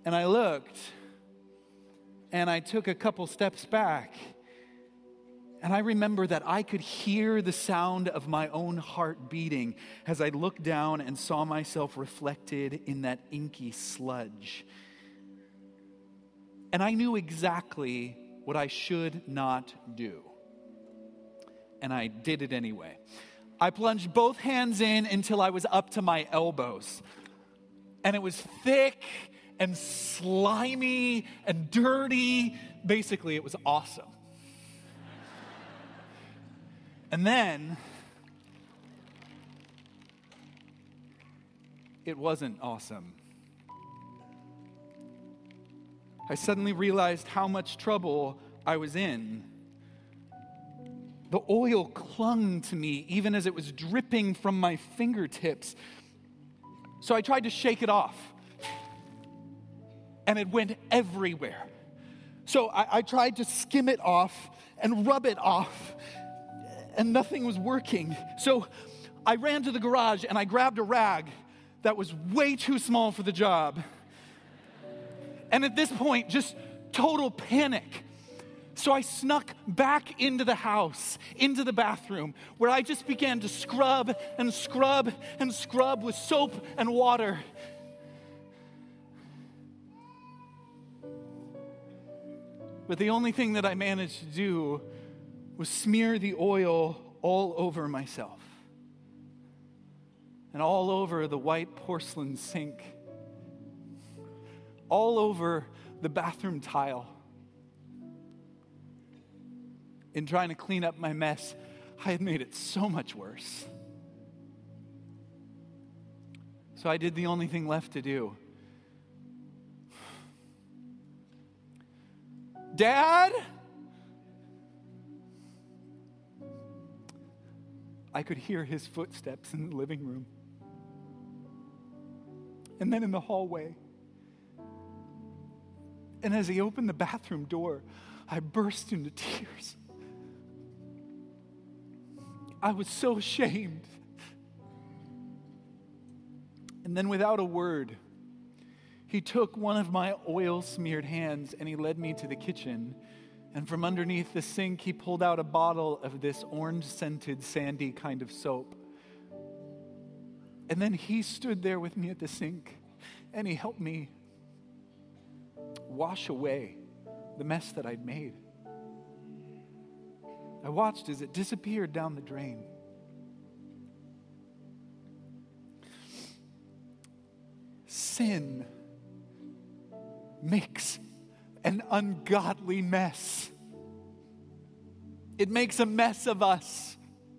And I looked, and I took a couple steps back, and I remember that I could hear the sound of my own heart beating as I looked down and saw myself reflected in that inky sludge. And I knew exactly what I should not do. And I did it anyway. I plunged both hands in until I was up to my elbows. And it was thick and slimy and dirty. Basically, it was awesome. And then, it wasn't awesome. I suddenly realized how much trouble I was in. The oil clung to me even as it was dripping from my fingertips. So I tried to shake it off. And it went everywhere. So I tried to skim it off and rub it off. And nothing was working. So I ran to the garage and I grabbed a rag that was way too small for the job. And at this point, just total panic. So I snuck back into the house, into the bathroom, where I just began to scrub and scrub and scrub with soap and water. But the only thing that I managed to do was smear the oil all over myself and all over the white porcelain sink, all over the bathroom tile. In trying to clean up my mess, I had made it so much worse. So I did the only thing left to do. Dad? I could hear his footsteps in the living room. And then in the hallway. And as he opened the bathroom door, I burst into tears. I was so ashamed. And then without a word, he took one of my oil-smeared hands and he led me to the kitchen. And from underneath the sink, he pulled out a bottle of this orange-scented, sandy kind of soap. And then he stood there with me at the sink, and he helped me wash away the mess that I'd made. I watched as it disappeared down the drain. Sin makes an ungodly mess. It makes a mess of us.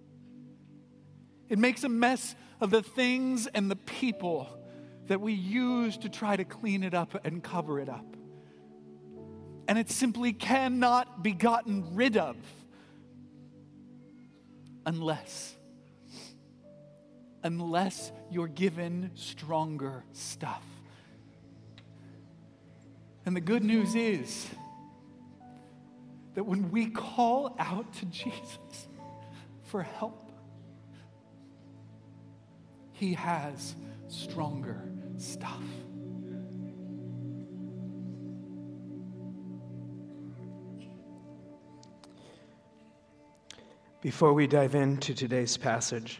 It makes a mess of the things and the people that we use to try to clean it up and cover it up. And it simply cannot be gotten rid of unless you're given stronger stuff. And the good news is that when we call out to Jesus for help, He has stronger stuff. Before we dive into today's passage,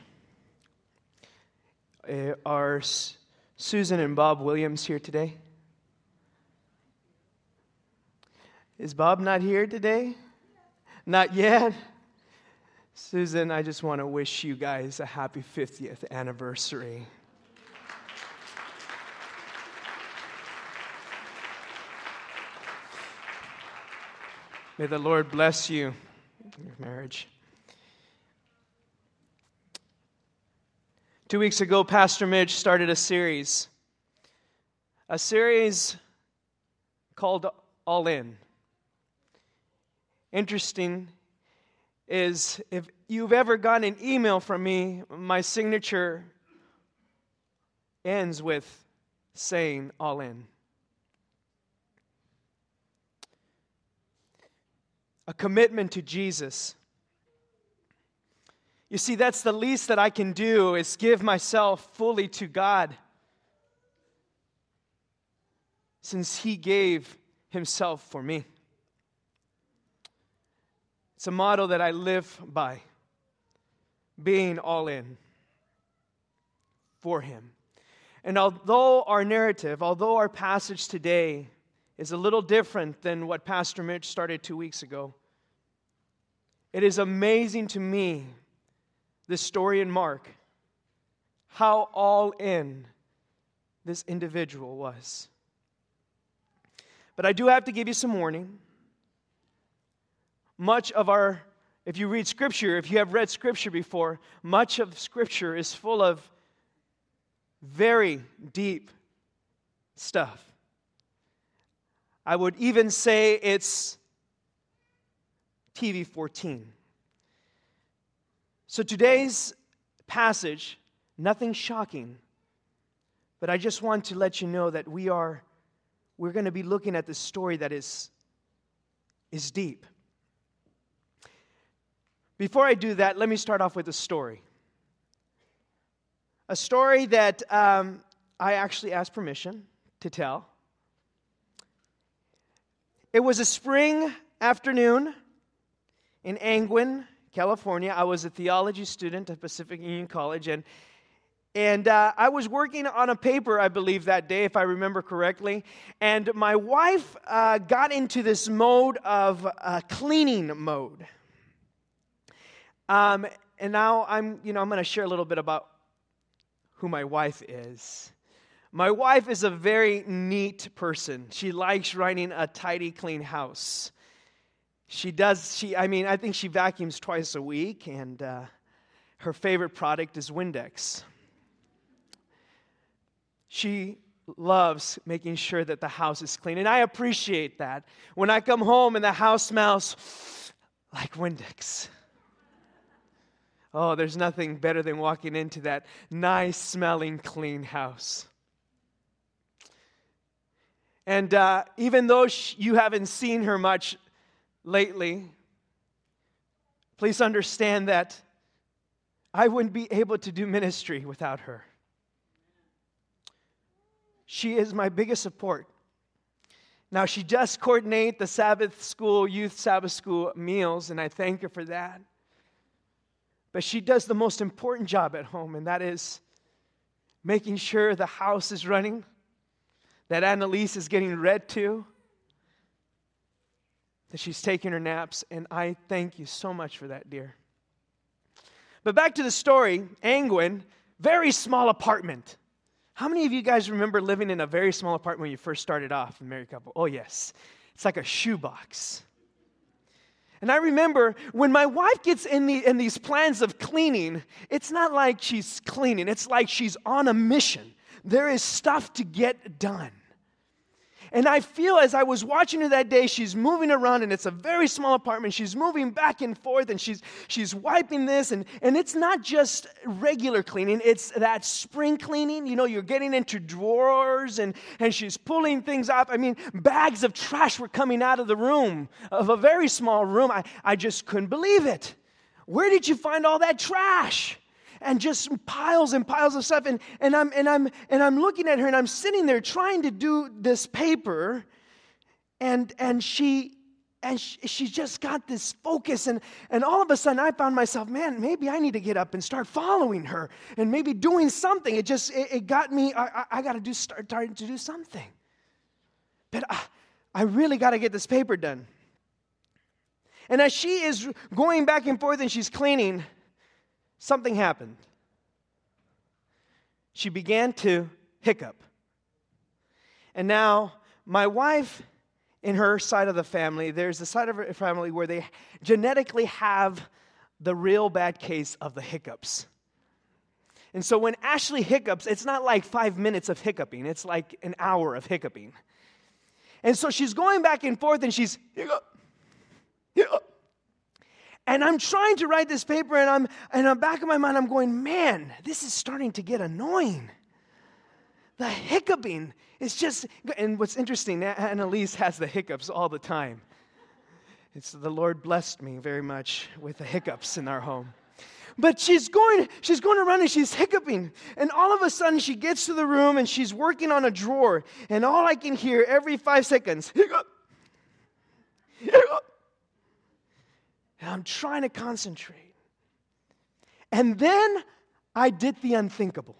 are Susan and Bob Williams here today? Is Bob not here today? Not yet? Susan, I just want to wish you guys a happy 50th anniversary. May the Lord bless you in your marriage. 2 weeks ago, Pastor Mitch started a series called All In. Interesting is if you've ever gotten an email from me, my signature ends with saying all in. A commitment to Jesus. You see, that's the least that I can do is give myself fully to God. since he gave himself for me. It's a motto that I live by, being all in for him. And although our passage today is a little different than what Pastor Mitch started 2 weeks ago, it is amazing to me, this story in Mark, how all in this individual was. But I do have to give you some warning. If you read Scripture, if you have read Scripture before, much of Scripture is full of very deep stuff. I would even say it's TV 14. So today's passage, nothing shocking, but I just want to let you know that we're going to be looking at this story that is deep. Before I do that, let me start off with a story. A story that I actually asked permission to tell. It was a spring afternoon in Angwin, California. I was a theology student at Pacific Union College, and I was working on a paper, I believe, that day, if I remember correctly. And my wife got into this mode of cleaning mode. And now I'm going to share a little bit about who my wife is. My wife is a very neat person. She likes running a tidy, clean house. I think she vacuums twice a week, and her favorite product is Windex. She loves making sure that the house is clean, and I appreciate that. When I come home and the house smells like Windex. Oh, there's nothing better than walking into that nice-smelling, clean house. And even though you haven't seen her much lately, please understand that I wouldn't be able to do ministry without her. She is my biggest support. Now, she does coordinate the youth Sabbath school meals, and I thank her for that. But she does the most important job at home, and that is making sure the house is running, that Annalise is getting read to, that she's taking her naps, and I thank you so much for that, dear. But back to the story, Angwin, very small apartment. How many of you guys remember living in a very small apartment when you first started off in married couple? Oh, yes. It's like a shoebox. And I remember when my wife gets in these plans of cleaning, it's not like she's cleaning. It's like she's on a mission. There is stuff to get done. And I feel as I was watching her that day, she's moving around, and it's a very small apartment. She's moving back and forth, and she's wiping this, and it's not just regular cleaning. It's that spring cleaning. You know, you're getting into drawers, and she's pulling things up. I mean, bags of trash were coming out of the room, of a very small room. I just couldn't believe it. Where did you find all that trash? And just piles and piles of stuff, and I'm looking at her, and I'm sitting there trying to do this paper, and she just got this focus, and all of a sudden I found myself, man, maybe I need to get up and start following her, and maybe doing something. It got me. I got to start to do something, but I really got to get this paper done. And as she is going back and forth and she's cleaning, something happened. She began to hiccup. And now, my wife, in her side of the family, there's a side of her family where they genetically have the real bad case of the hiccups. And so when Ashley hiccups, it's not like 5 minutes of hiccuping. It's like an hour of hiccuping. And so she's going back and forth, and she's hiccup. And I'm trying to write this paper, and in the back of my mind, I'm going, man, this is starting to get annoying. The hiccuping is just, and what's interesting, Annalise has the hiccups all the time. The Lord blessed me very much with the hiccups in our home. But she's going around and she's hiccuping. And all of a sudden she gets to the room and she's working on a drawer. And all I can hear every 5 seconds, hiccup, hiccup. And I'm trying to concentrate. And then I did the unthinkable.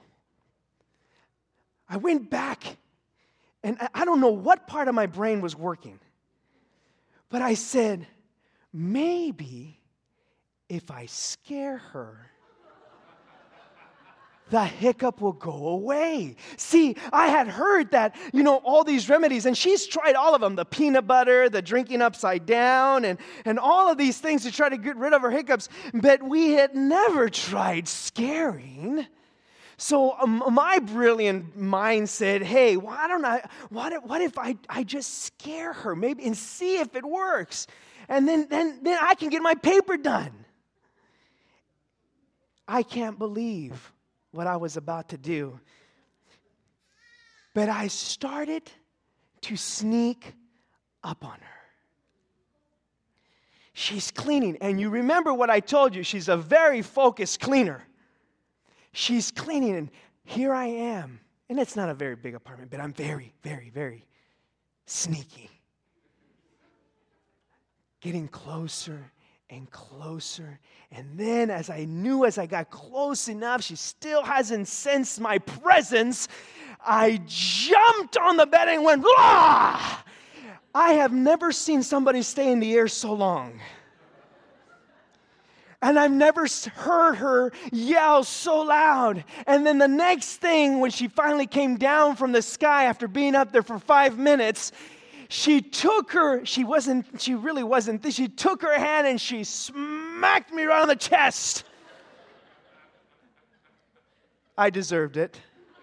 I went back and I don't know what part of my brain was working. But I said, maybe if I scare her, the hiccup will go away. See, I had heard that, all these remedies, and she's tried all of them, the peanut butter, the drinking upside down, and all of these things to try to get rid of her hiccups, but we had never tried scaring. So my brilliant mind said, hey, what if I just scare her maybe and see if it works? And then I can get my paper done. I can't believe what I was about to do. But I started to sneak up on her. She's cleaning. And you remember what I told you. She's a very focused cleaner. She's cleaning, and here I am. And it's not a very big apartment, but I'm very, very, very sneaky. Getting closer and closer. And then as I got close enough, she still hasn't sensed my presence, I jumped on the bed and went, "Ah!" I have never seen somebody stay in the air so long. And I've never heard her yell so loud. And then the next thing, when she finally came down from the sky after being up there for 5 minutes, she took her hand and she smacked me right on the chest. I deserved it.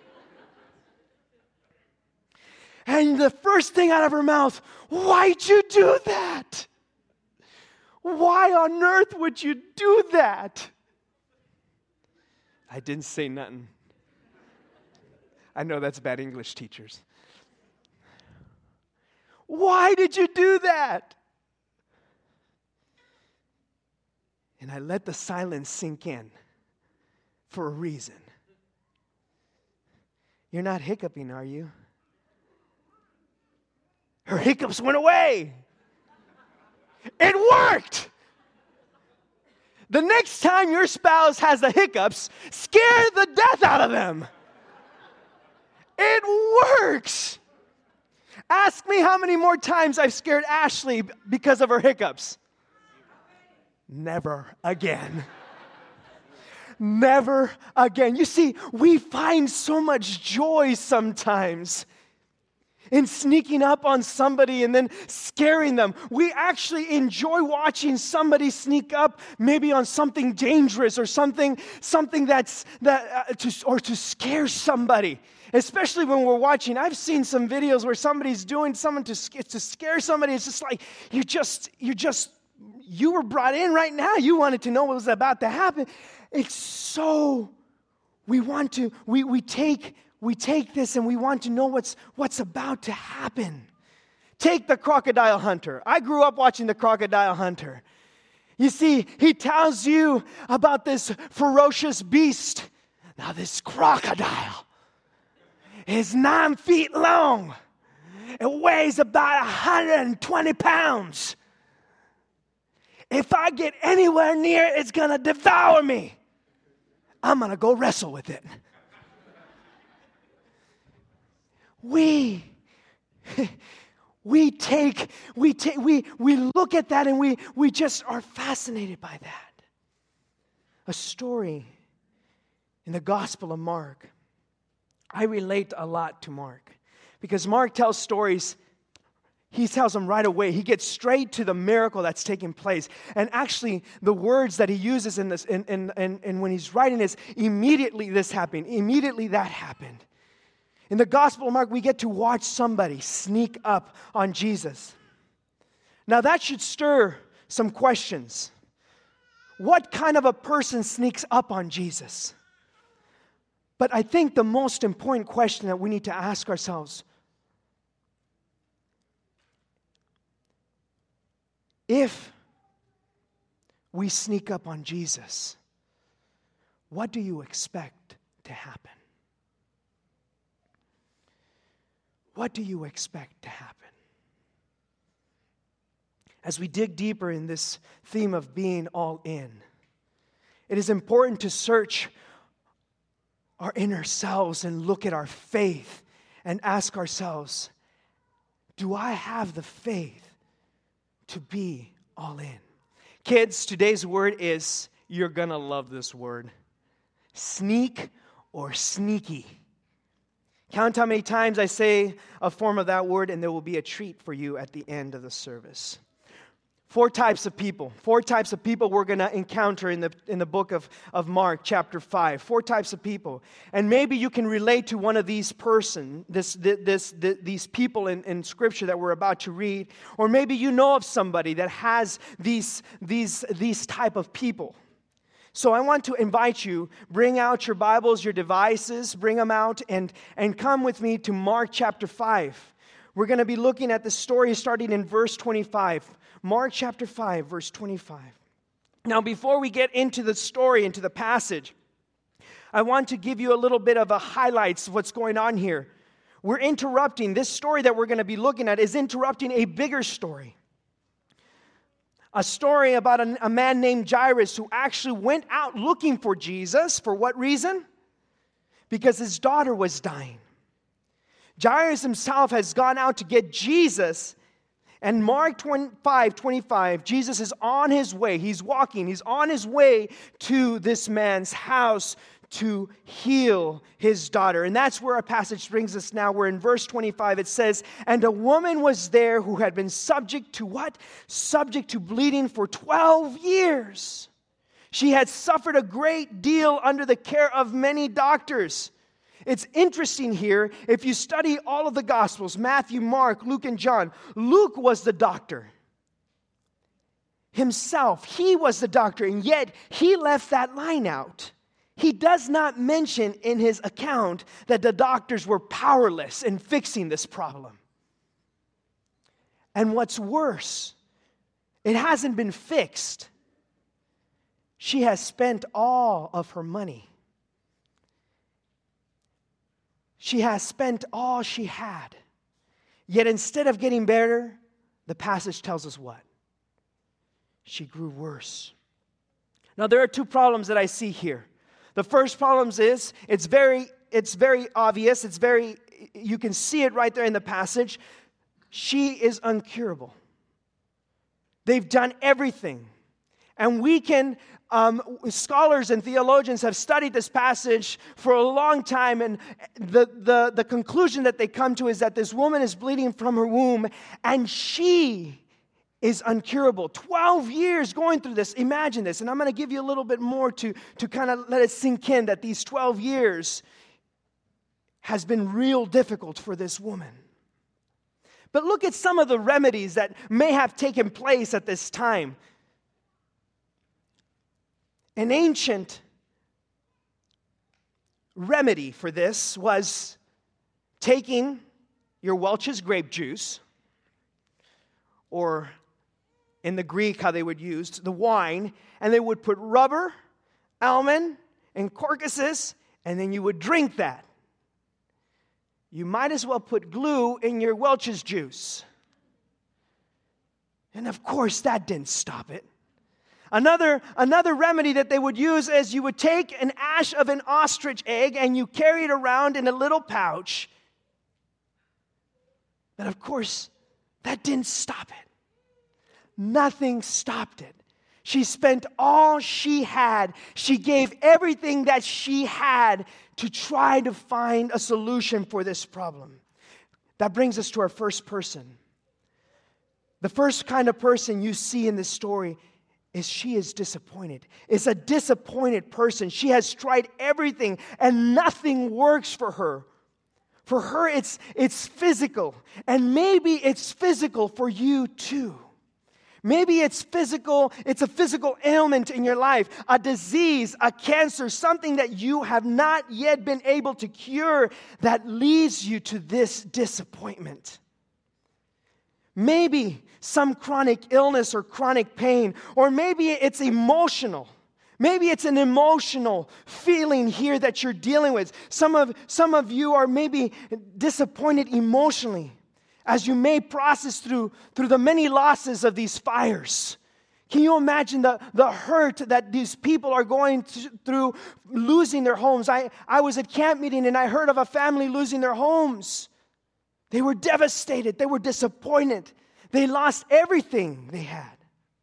And the first thing out of her mouth, "Why'd you do that? Why on earth would you do that?" I didn't say nothing. I know that's bad English, teachers. Why did you do that? And I let the silence sink in for a reason. You're not hiccuping, are you? Her hiccups went away. It worked. The next time your spouse has the hiccups, scare the death out of them. It works. Ask me how many more times I've scared Ashley because of her hiccups. Never again. Never again. You see, we find so much joy sometimes in sneaking up on somebody and then scaring them. We actually enjoy watching somebody sneak up maybe on something dangerous or something to scare somebody. Especially when we're watching. I've seen some videos where somebody's doing something to scare somebody. It's just like you were brought in right now. You wanted to know what was about to happen. It's so we take this and we want to know what's about to happen. Take the Crocodile Hunter. I grew up watching the Crocodile Hunter. You see, he tells you about this ferocious beast. Now this crocodile is 9 feet long. It weighs about 120 pounds. If I get anywhere near it, it's going to devour me. I'm going to go wrestle with it. We look at that and we just are fascinated by that. A story in the Gospel of Mark. I relate a lot to Mark because Mark tells stories. He tells them right away. He gets straight to the miracle that's taking place. And actually, the words that he uses in this, and when he's writing this, immediately this happened. Immediately that happened. In the Gospel of Mark, we get to watch somebody sneak up on Jesus. Now that should stir some questions. What kind of a person sneaks up on Jesus? But I think the most important question that we need to ask ourselves, if we sneak up on Jesus, what do you expect to happen? What do you expect to happen? As we dig deeper in this theme of being all in, it is important to search our inner selves and look at our faith and ask ourselves, do I have the faith to be all in? Kids, today's word is, you're going to love this word, sneak or sneaky. Count how many times I say a form of that word, and there will be a treat for you at the end of the service. 4 types of people. 4 types of people we're going to encounter in the book of Mark, chapter 5. 4 types of people. And maybe you can relate to one of these these people in Scripture that we're about to read. Or maybe you know of somebody that has these type of people. So I want to invite you, bring out your Bibles, your devices, bring them out, and come with me to Mark chapter 5. We're going to be looking at the story starting in verse 25. Mark chapter 5, verse 25. Now, before we get into the story, into the passage, I want to give you a little bit of a highlights of what's going on here. We're interrupting, this story that we're going to be looking at is interrupting a bigger story. A story about a man named Jairus who actually went out looking for Jesus. For what reason? Because his daughter was dying. Jairus himself has gone out to get Jesus. And Mark 5:25, Jesus is on his way. He's walking. He's on his way to this man's house to heal his daughter. And that's where our passage brings us now. Where in verse 25 it says, and a woman was there who had been subject to what? Subject to bleeding for 12 years. She had suffered a great deal under the care of many doctors. It's interesting here, if you study all of the Gospels, Matthew, Mark, Luke, and John, Luke was the doctor himself. He was the doctor, and yet he left that line out. He does not mention in his account that the doctors were powerless in fixing this problem. And what's worse, it hasn't been fixed. She has spent all of her money. She has spent all she had. Yet instead of getting better, the passage tells us what? She grew worse. Now there are 2 problems that I see here. The first problem is it's very obvious. You can see it right there in the passage. She is incurable. They've done everything. And we can, scholars and theologians have studied this passage for a long time, and the conclusion that they come to is that this woman is bleeding from her womb, and she is incurable. 12 years going through this. Imagine this, and I'm going to give you a little bit more to kind of let it sink in that these 12 years has been real difficult for this woman. But look at some of the remedies that may have taken place at this time. An ancient remedy for this was taking your Welch's grape juice, or in the Greek how they would use the wine, and they would put rubber, almond, and caucasus, and then you would drink that. You might as well put glue in your Welch's juice. And of course that didn't stop it. Another remedy that they would use is you would take an ash of an ostrich egg and you carry it around in a little pouch. But of course, that didn't stop it. Nothing stopped it. She spent all she had. She gave everything that she had to try to find a solution for this problem. That brings us to our first person. The first kind of person you see in this story is she is disappointed. It's a disappointed person. She has tried everything and nothing works for her. For her, it's physical. And maybe it's physical for you too. Maybe it's physical, it's a physical ailment in your life, a disease, a cancer, something that you have not yet been able to cure that leads you to this disappointment. Maybe some chronic illness or chronic pain, or maybe it's emotional. Maybe it's an emotional feeling here that you're dealing with. Some of you are maybe disappointed emotionally as you may process through the many losses of these fires. Can you imagine the hurt that these people are going through losing their homes? I was at camp meeting and I heard of a family losing their homes. They were devastated. They were disappointed. They lost everything they had.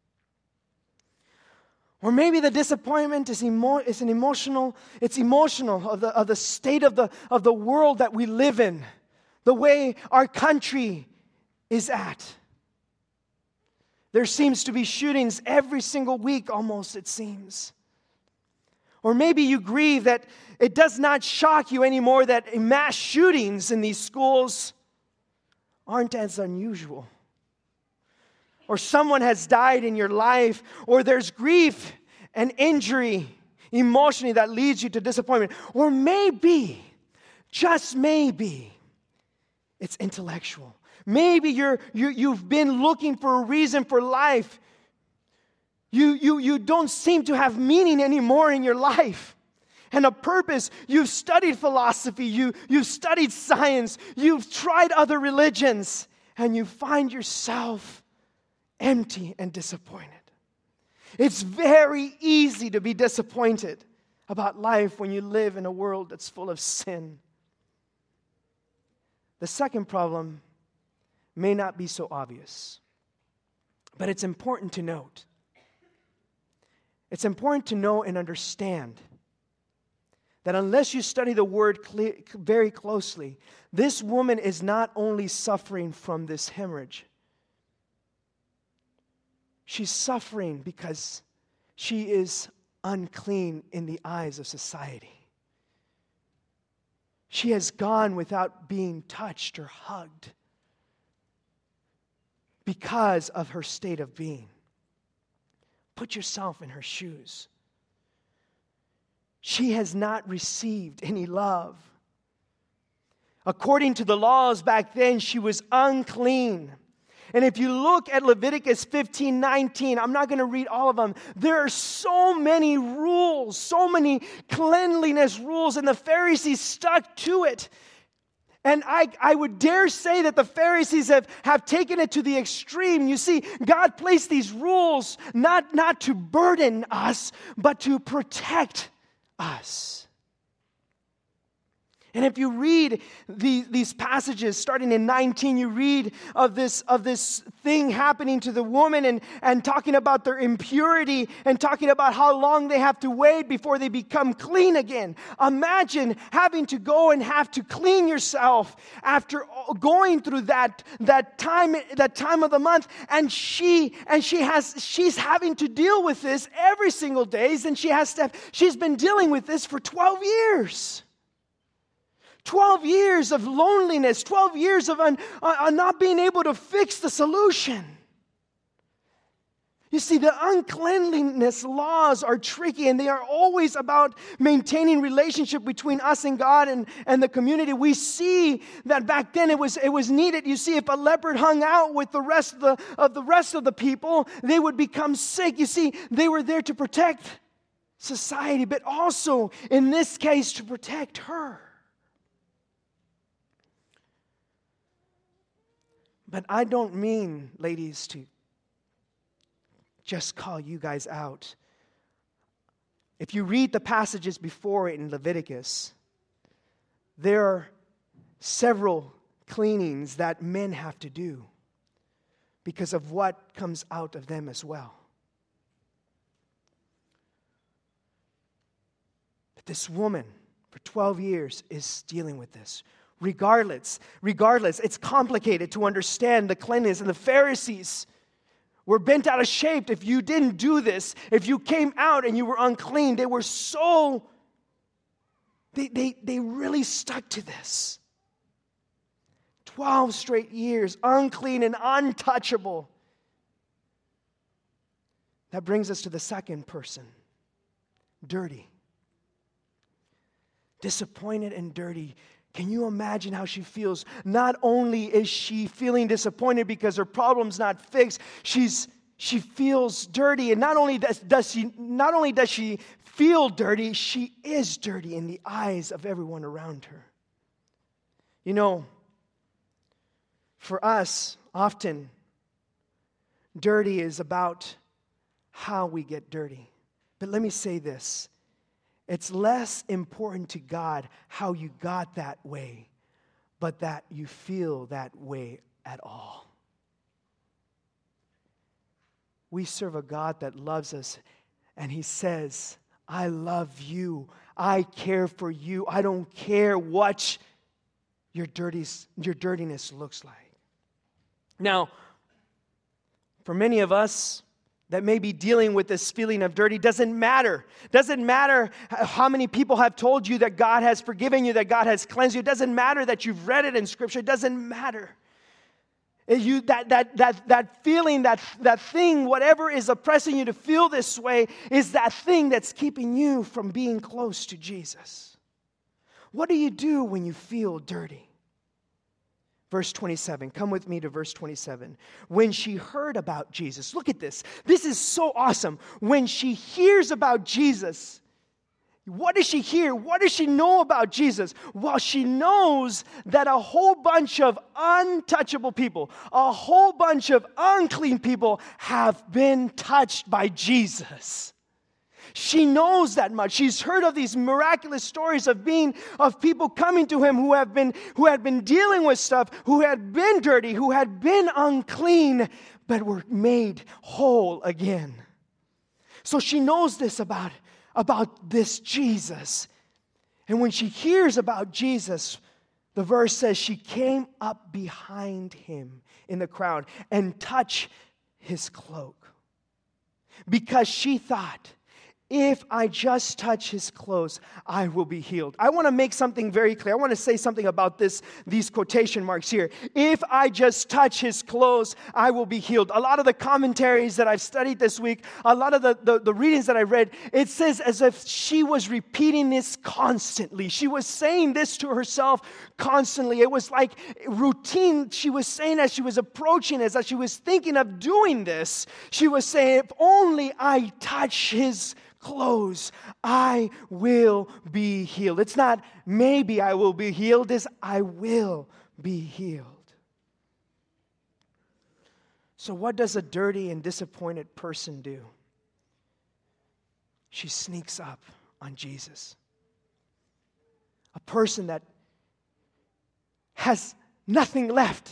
Or maybe the disappointment is emotional of the state of the world that we live in, the way our country is at. There seems to be shootings every single week, almost, it seems. Or maybe you grieve that it does not shock you anymore that mass shootings in these schools aren't as unusual. Or someone has died in your life, or there's grief and injury emotionally that leads you to disappointment. Or maybe, just maybe, it's intellectual. Maybe you've been looking for a reason for life. You don't seem to have meaning anymore in your life and a purpose. You've studied philosophy, you've studied science, you've tried other religions, and you find yourself empty and disappointed. It's very easy to be disappointed about life when you live in a world that's full of sin. The second problem may not be so obvious, but it's important to note. It's important to know and understand that unless you study the word very closely, this woman is not only suffering from this hemorrhage. She's suffering because she is unclean in the eyes of society. She has gone without being touched or hugged because of her state of being. Put yourself in her shoes. She has not received any love. According to the laws back then, she was unclean. And if you look at Leviticus 15:19, I'm not going to read all of them. There are so many rules, so many cleanliness rules, and the Pharisees stuck to it. And I would dare say that the Pharisees have taken it to the extreme. You see, God placed these rules not to burden us, but to protect us. And if you read these passages, starting in 19, you read of this thing happening to the woman and talking about their impurity and talking about how long they have to wait before they become clean again. Imagine having to go and have to clean yourself after going through that time of the month, and she's having to deal with this every single day, and she's been dealing with this for 12 years. 12 years of loneliness, 12 years of not being able to fix the solution. You see, the uncleanliness laws are tricky, and they are always about maintaining relationship between us and God and the community. We see that back then it was needed. You see, if a leopard hung out with the rest of the people, they would become sick. You see, they were there to protect society, but also, in this case, to protect her. But I don't mean, ladies, to just call you guys out. If you read the passages before it in Leviticus, there are several cleanings that men have to do because of what comes out of them as well. But this woman, for 12 years, is dealing with this. Regardless, it's complicated to understand the cleanliness. And the Pharisees were bent out of shape if you didn't do this. If you came out and you were unclean, they were they really stuck to this. 12 straight years, unclean and untouchable. That brings us to the second person, dirty. Disappointed and dirty. Can you imagine how she feels? Not only is she feeling disappointed because her problem's not fixed, she's she feels dirty, and not only does she feel dirty, she is dirty in the eyes of everyone around her. You know, for us, often, dirty is about how we get dirty. But let me say this. It's less important to God how you got that way, but that you feel that way at all. We serve a God that loves us, and He says, I love you. I care for you. I don't care what your dirtiness looks like. Now, for many of us that may be dealing with this feeling of dirty, doesn't matter. Doesn't matter how many people have told you that God has forgiven you, that God has cleansed you. It doesn't matter that you've read it in Scripture. It doesn't matter. That feeling, that thing, whatever is oppressing you to feel this way, is that thing that's keeping you from being close to Jesus. What do you do when you feel dirty? Verse 27. Come with me to verse 27. When she heard about Jesus. Look at this. This is so awesome. When she hears about Jesus, what does she hear? What does she know about Jesus? Well, she knows that a whole bunch of untouchable people, a whole bunch of unclean people have been touched by Jesus. She knows that much. She's heard of these miraculous stories of people coming to Him who had been dealing with stuff, who had been dirty, who had been unclean, but were made whole again. So she knows this about this Jesus. And when she hears about Jesus, the verse says she came up behind Him in the crowd and touched His cloak. Because she thought, if I just touch His clothes, I will be healed. I want to make something very clear. I want to say something about these quotation marks here. If I just touch His clothes, I will be healed. A lot of the commentaries that I've studied this week, a lot of the readings that I read, it says as if she was repeating this constantly. She was saying this to herself constantly. It was like routine. She was saying as she was approaching this, as she was thinking of doing this, she was saying, if only I touch His clothes, I will be healed. It's not maybe I will be healed, it's I will be healed. So what does a dirty and disappointed person do? She sneaks up on Jesus. A person that has nothing left.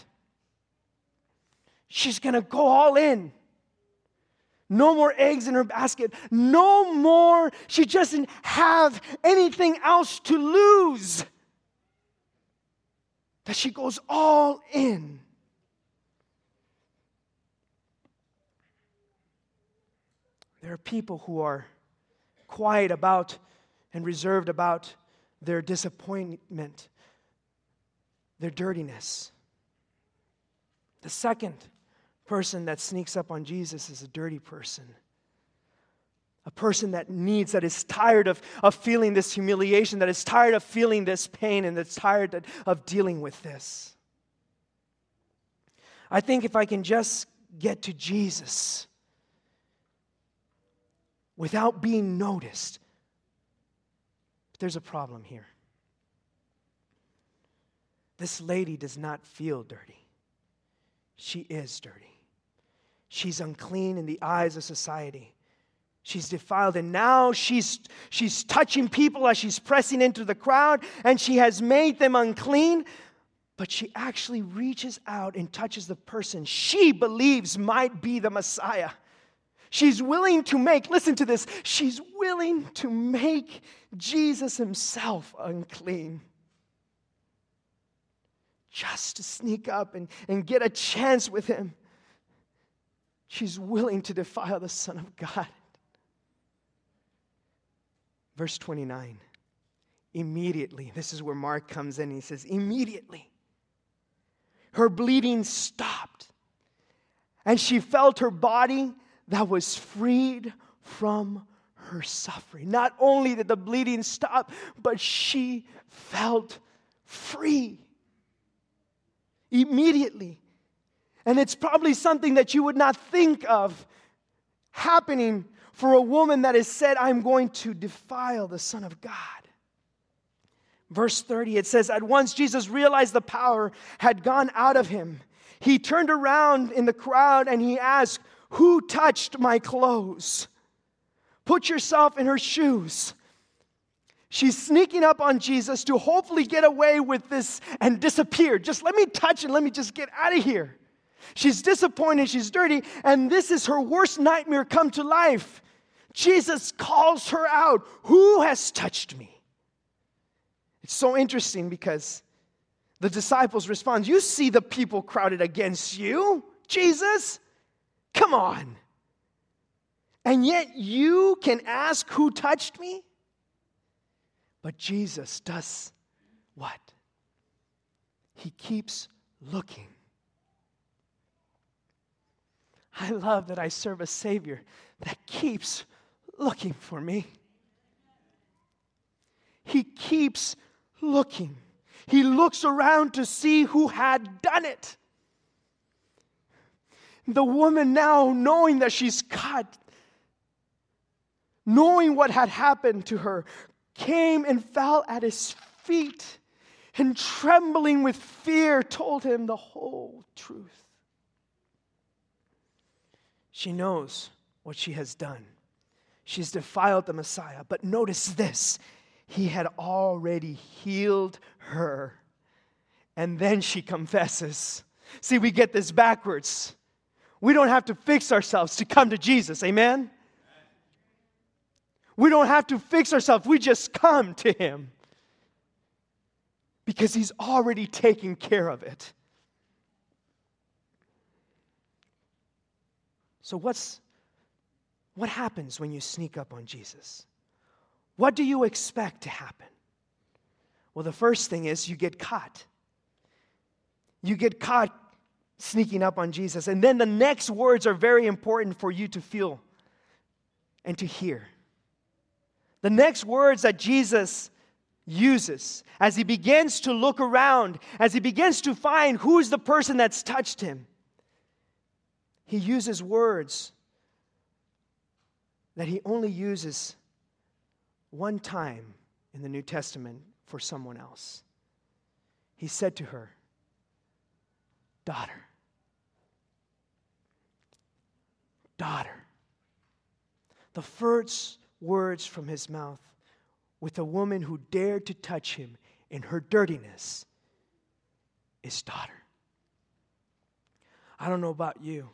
She's going to go all in. No more eggs in her basket. No more. She doesn't have anything else to lose. That she goes all in. There are people who are quiet about and reserved about their disappointment, their dirtiness. The second person that sneaks up on Jesus is a dirty person. A person that is tired of feeling this humiliation, that is tired of feeling this pain, and that's tired of dealing with this. I think if I can just get to Jesus without being noticed, but there's a problem here. This lady does not feel dirty. She is dirty. She's unclean in the eyes of society. She's defiled, and now she's touching people as she's pressing into the crowd, and she has made them unclean, but she actually reaches out and touches the person she believes might be the Messiah. She's willing to listen to this, she's willing to make Jesus Himself unclean. Just to sneak up and get a chance with Him. She's willing to defile the Son of God. Verse 29. Immediately, this is where Mark comes in. He says, immediately, her bleeding stopped. And she felt her body that was freed from her suffering. Not only did the bleeding stop, but she felt free. Immediately. And it's probably something that you would not think of happening for a woman that has said, I'm going to defile the Son of God. Verse 30, it says, at once Jesus realized the power had gone out of him. He turned around in the crowd and he asked, who touched my clothes? Put yourself in her shoes. She's sneaking up on Jesus to hopefully get away with this and disappear. Just let me touch and let me just get out of here. She's disappointed, she's dirty, and this is her worst nightmare come to life. Jesus calls her out. Who has touched me? It's so interesting because the disciples respond, you see the people crowded against you, Jesus? Come on. And yet you can ask who touched me? But Jesus does what? He keeps looking. I love that I serve a Savior that keeps looking for me. He keeps looking. He looks around to see who had done it. The woman now, knowing that she's caught, knowing what had happened to her, came and fell at his feet and trembling with fear told him the whole truth. She knows what she has done. She's defiled the Messiah. But notice this. He had already healed her. And then she confesses. See, we get this backwards. We don't have to fix ourselves to come to Jesus. Amen? We don't have to fix ourselves. We just come to Him. Because He's already taken care of it. So what happens when you sneak up on Jesus? What do you expect to happen? Well, the first thing is you get caught. You get caught sneaking up on Jesus. And then the next words are very important for you to feel and to hear. The next words that Jesus uses as He begins to look around, as He begins to find who's the person that's touched Him, He uses words that He only uses one time in the New Testament for someone else. He said to her, daughter. Daughter. The first words from His mouth with a woman who dared to touch Him in her dirtiness is daughter. I don't know about you,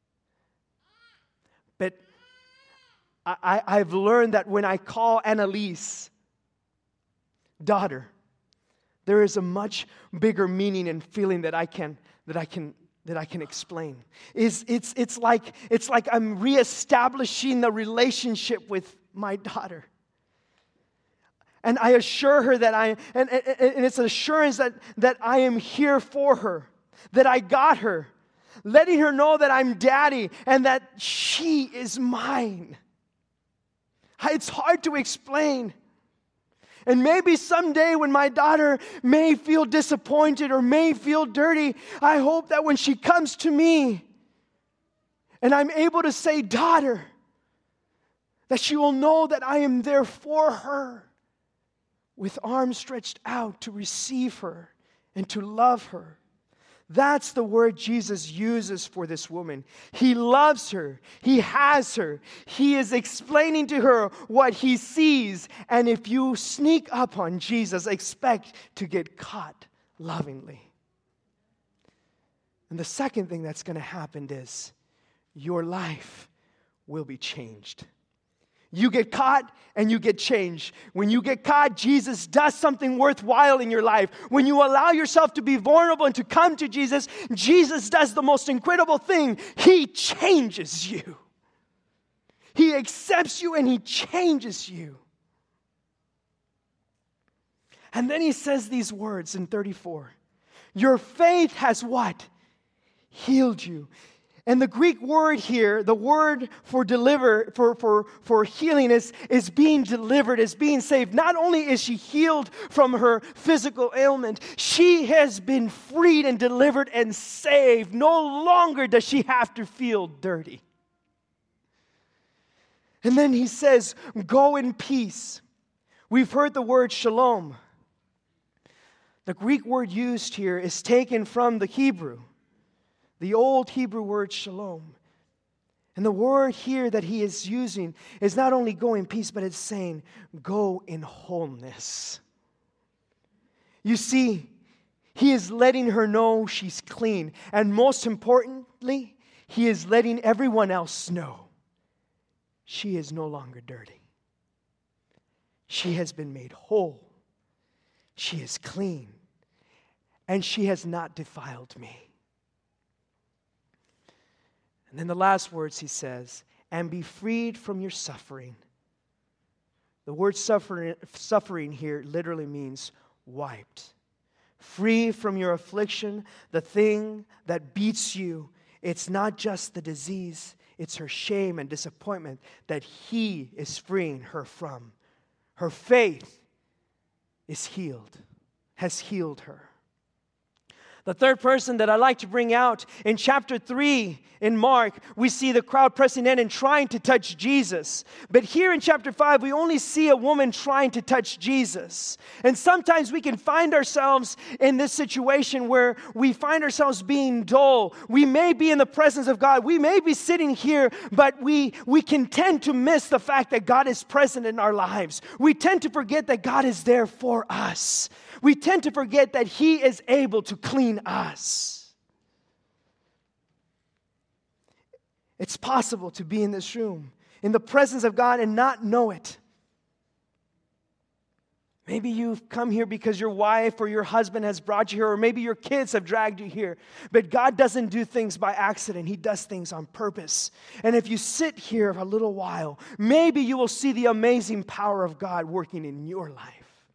but I've learned that when I call Annalise daughter, there is a much bigger meaning and feeling that I can explain. It's like I'm reestablishing the relationship with my daughter. And I assure her that and it's an assurance that I am here for her, that I got her, letting her know that I'm daddy and that she is mine. It's hard to explain. And maybe someday when my daughter may feel disappointed or may feel dirty, I hope that when she comes to me and I'm able to say, daughter, that she will know that I am there for her with arms stretched out to receive her and to love her. That's the word Jesus uses for this woman. He loves her. He has her. He is explaining to her what He sees. And if you sneak up on Jesus, expect to get caught lovingly. And the second thing that's going to happen is your life will be changed. You get caught and you get changed. When you get caught, Jesus does something worthwhile in your life. When you allow yourself to be vulnerable and to come to Jesus, Jesus does the most incredible thing. He changes you. He accepts you and He changes you. And then He says these words in 34. Your faith has what? Healed you. And the Greek word here, the word for deliver, for healing is being delivered, is being saved. Not only is she healed from her physical ailment, she has been freed and delivered and saved. No longer does she have to feel dirty. And then he says, go in peace. We've heard the word shalom. The Greek word used here is taken from the Hebrew, the old Hebrew word shalom. And the word here that he is using is not only go in peace, but it's saying go in wholeness. You see, he is letting her know she's clean. And most importantly, he is letting everyone else know she is no longer dirty. She has been made whole. She is clean. And she has not defiled me. And then the last words he says, and be freed from your suffering. The word suffering here literally means wiped. Free from your affliction, the thing that beats you. It's not just the disease, it's her shame and disappointment that he is freeing her from. Her faith is healed, has healed her. The third person that I like to bring out, in chapter 3 in Mark, we see the crowd pressing in and trying to touch Jesus. But here in chapter 5, we only see a woman trying to touch Jesus. And sometimes we can find ourselves in this situation where we find ourselves being dull. We may be in the presence of God. We may be sitting here, but we can tend to miss the fact that God is present in our lives. We tend to forget that God is there for us. We tend to forget that He is able to clean us. It's possible to be in this room, in the presence of God, and not know it. Maybe you've come here because your wife or your husband has brought you here, or maybe your kids have dragged you here. But God doesn't do things by accident. He does things on purpose. And if you sit here a little while, maybe you will see the amazing power of God working in your life.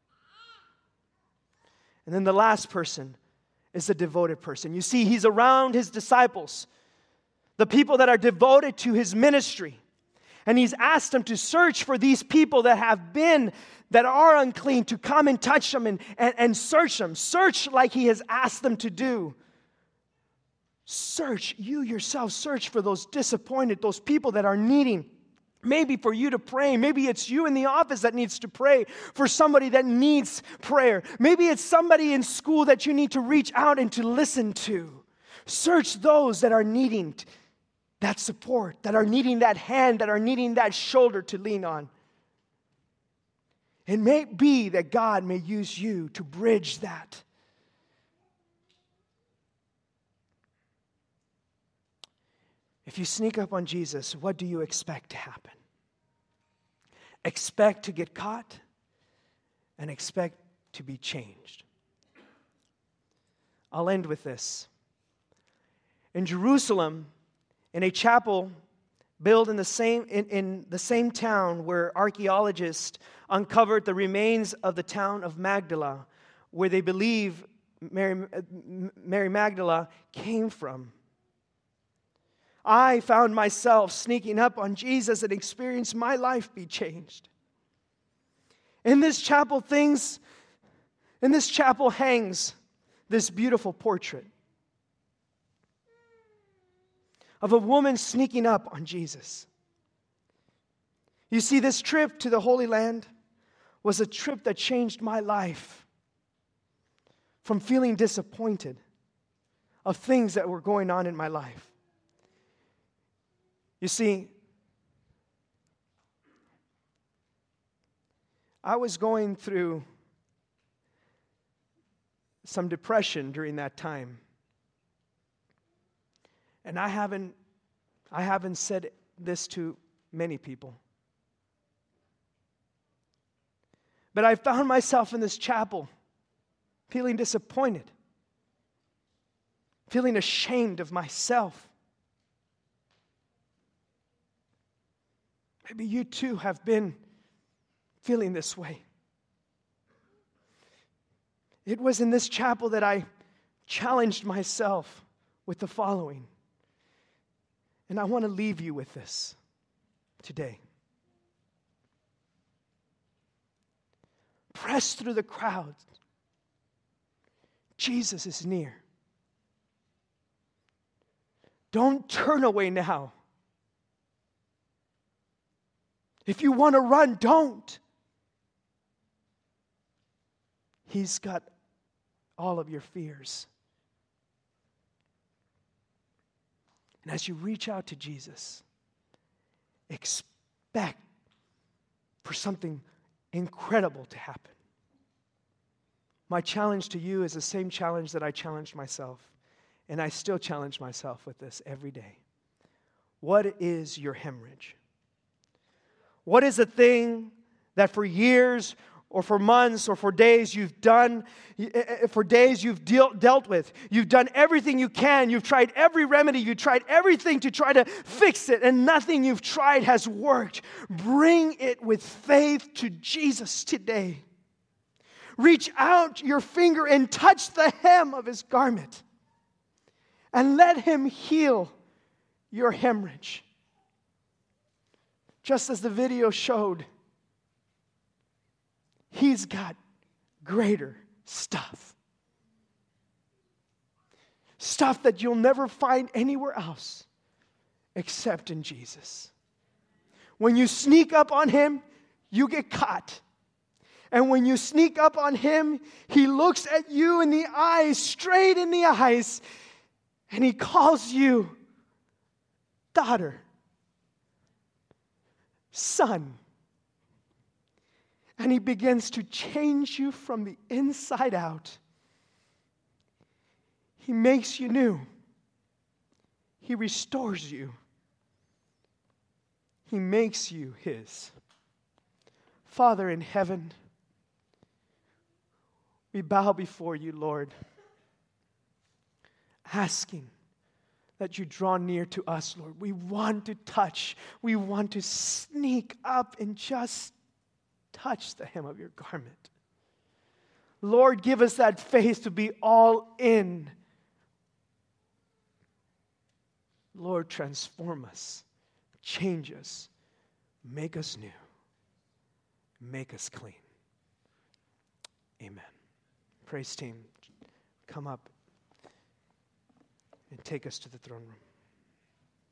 And then the last person is a devoted person. You see, he's around his disciples, the people that are devoted to his ministry. And he's asked them to search for these people that are unclean, to come and touch them and search them. Search like he has asked them to do. Search, you yourself, search for those disappointed, those people that are needing. Maybe for you to pray. Maybe it's you in the office that needs to pray for somebody that needs prayer. Maybe it's somebody in school that you need to reach out and to listen to. Search those that are needing that support, that are needing that hand, that are needing that shoulder to lean on. It may be that God may use you to bridge that. If you sneak up on Jesus, what do you expect to happen? Expect to get caught and expect to be changed. I'll end with this. In Jerusalem, in a chapel built in the same town where archaeologists uncovered the remains of the town of Magdala, where they believe Mary Magdala came from. I found myself sneaking up on Jesus and experienced my life be changed. In this chapel hangs this beautiful portrait of a woman sneaking up on Jesus. You see, this trip to the Holy Land was a trip that changed my life from feeling disappointed of things that were going on in my life. You see, I was going through some depression during that time. And I haven't said this to many people. But I found myself in this chapel feeling disappointed, feeling ashamed of myself. Maybe you too have been feeling this way. It was in this chapel that I challenged myself with the following. And I want to leave you with this today. Press through the crowd. Jesus is near. Don't turn away now. If you want to run, don't. He's got all of your fears. And as you reach out to Jesus, expect for something incredible to happen. My challenge to you is the same challenge that I challenged myself, and I still challenge myself with this every day. What is your hemorrhage? What is the thing that for years or for months or for days you've dealt with? You've done everything you can. You've tried every remedy. You've tried everything to try to fix it, and nothing you've tried has worked. Bring it with faith to Jesus today. Reach out your finger and touch the hem of his garment, and let him heal your hemorrhage. Just as the video showed, he's got greater stuff. Stuff that you'll never find anywhere else except in Jesus. When you sneak up on him, you get caught. And when you sneak up on him, he looks at you in the eyes, straight in the eyes, and he calls you daughter, son. And he begins to change you from the inside out. He makes you new. He restores you. He makes you his. Father in heaven, we bow before you, Lord, asking that you draw near to us, Lord. We want to touch. We want to sneak up and just touch the hem of your garment. Lord, give us that faith to be all in. Lord, transform us, change us, make us new, make us clean. Amen. Praise team, come up and take us to the throne room.